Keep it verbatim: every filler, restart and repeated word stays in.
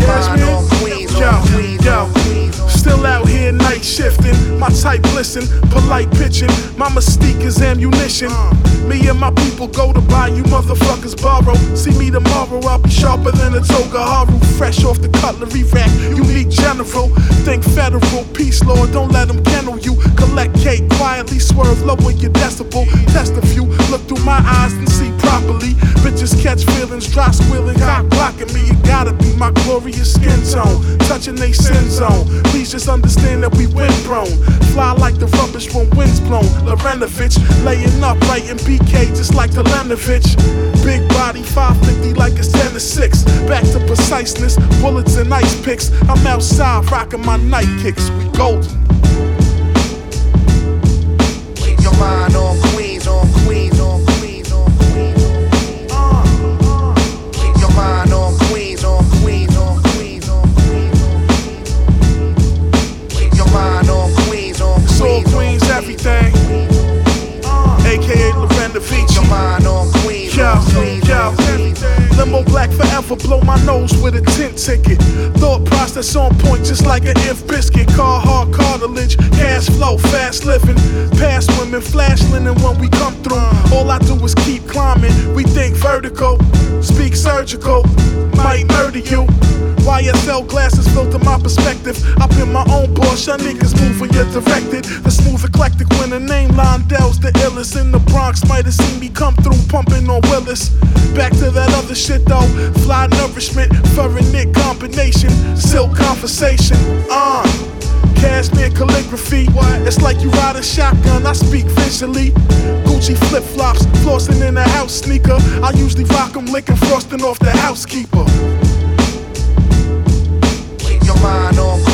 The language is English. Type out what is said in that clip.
your mind on Queens, on Queens, on Queens. Still out here night shifting, my type listen, polite pitching, my mystique is ammunition. Me and my people go to buy, you motherfuckers borrow. See me tomorrow, I'll be sharper than a toga haru. Fresh off the cutlery rack, unique general. Think federal, peace law, don't let them kennel you. Collect cake, quietly swerve, lower your decibel. Test a few, look through my eyes and see properly. Bitches catch feelings, dry squealing, cock blocking me. It gotta be my glorious skin tone, touching they sin zone. Please just understand that we wind prone. Fly like the rubbish when wind's blown. Lorenovich, laying up right in B K just like Telenovich. Big body, five fifty like it's ten to six. Back to preciseness, bullets and ice picks. I'm outside rocking my night kicks, we golden. Your mind on Queens, on Queens, on Queens, on Queens, on Queens. Uh, uh. Keep your mind on Queens, on Queens, on Queens, on Queens, on Queens. Keep your mind on Queens, on Queens. It's all Queens, everything. Uh, A K A Lorenovich. Keep your mind on Queens, yo, on Queens, yo, on Queens. Limo black forever, blow my nose with a tint ticket. Thought process on point, just like an if biscuit. Car hard cartilage, cash flow, fast living. Past women, flash linen when we come through. All I do is keep climbing. We think vertical, speak surgical, might murder you. Y S L glasses filter my perspective. I been my own boss, y'all niggas move when you're directed. The smooth eclectic when the name Londell's the illest. In the Bronx, might have seen me come through pumping on Willis. Back to that other shit though, fly nourishment, fur and knit combination, silk conversation, uh cashmere calligraphy, it's like you ride a shotgun, I speak visually. Gucci flip-flops, flossing in a house sneaker, I usually rock them licking frosting off the housekeeper. Keep your mind on